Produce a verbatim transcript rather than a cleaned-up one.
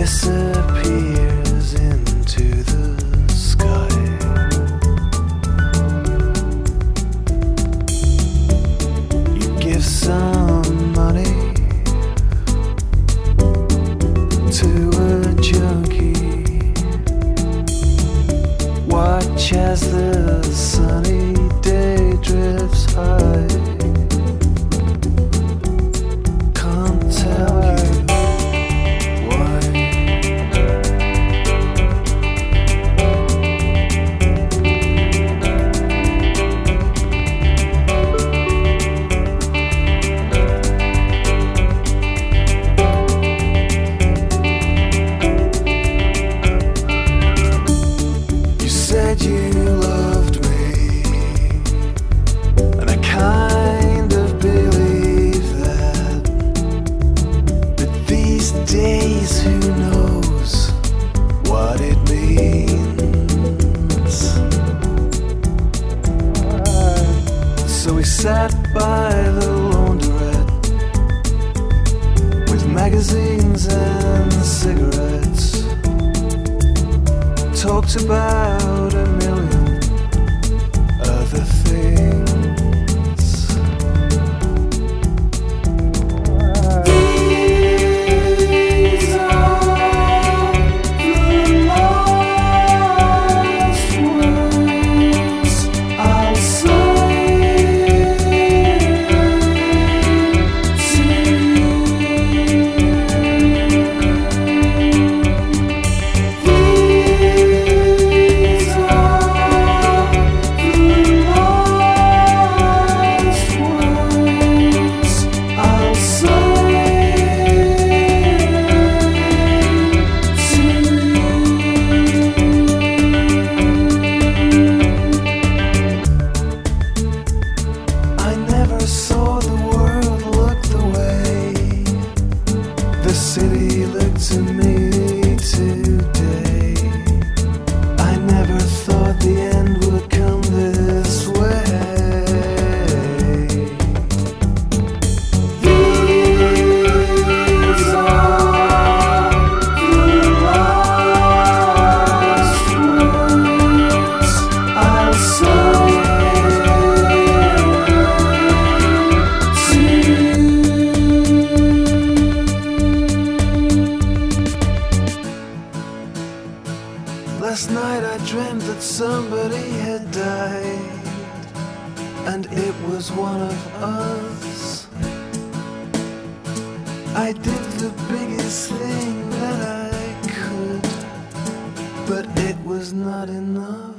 disappears into the sky. You give some money to a junkie. Watch as the sunny day drifts high. Can't tell you you loved me, and I kind of believe that. But these days, who knows what it means? So we sat by the laundrette with magazines and cigarettes, talked about a million other things. These are the last words I'll say to you. Saw the world look the way the city looked to me today. I never thought the end would come this way. These are the last words I'll say. Last night I dreamt that somebody had died, and it was one of us. I did the biggest thing that I could, but it was not enough.